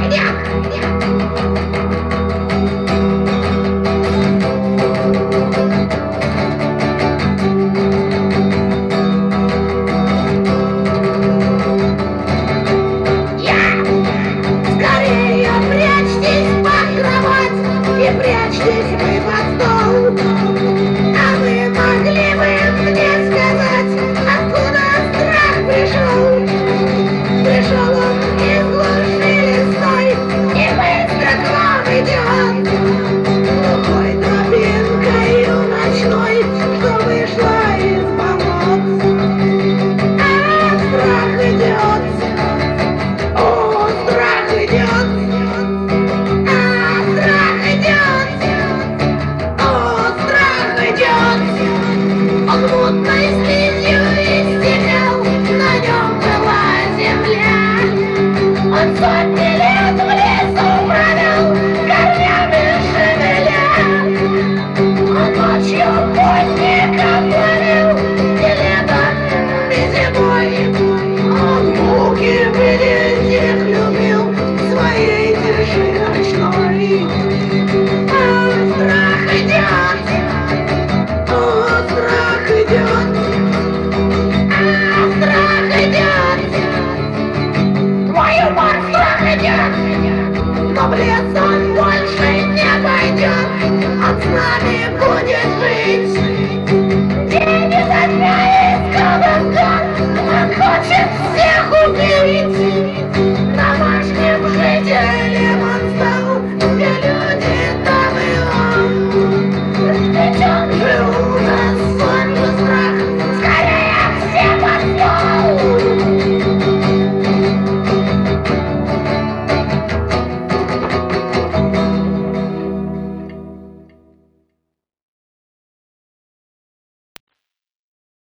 Прячьтесь вы под стол. А вы могли бы мне сказать, откуда страх пришел? Пришел он из глуши лесной и быстро к вам идет. Глухой тропинкою ночной, что вышла из болот. А страх идет, о, страх идет. Он мутной слизью истекал, на нем была земля. Он сотни лет в лесу провел, корнями шевеля. Он ночью путников ловил, и летом, и зимой. Он муки видеть их любил в своей тиши ночной. А страх идет. Твою мать, страх идет, но в лесу